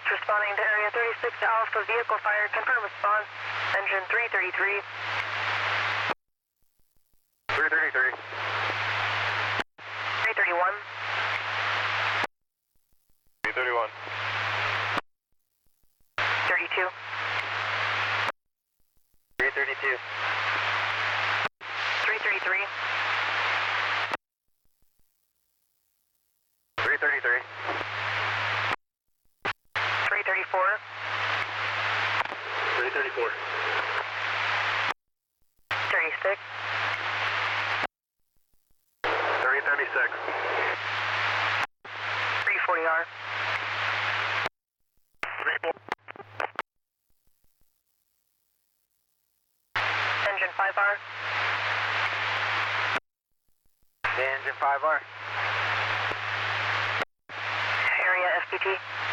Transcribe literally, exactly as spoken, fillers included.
responding to Area thirty-six Alpha vehicle fire. Confirm response. Engine three thirty-three. three thirty-three. three thirty-one. three thirty-one. thirty-two. three thirty-two. three thirty-three. three thirty-three. three thirty-four. three thirty-four. thirty-six. three thirty-six. three forty R. Engine five R. Engine five R. Area F P T.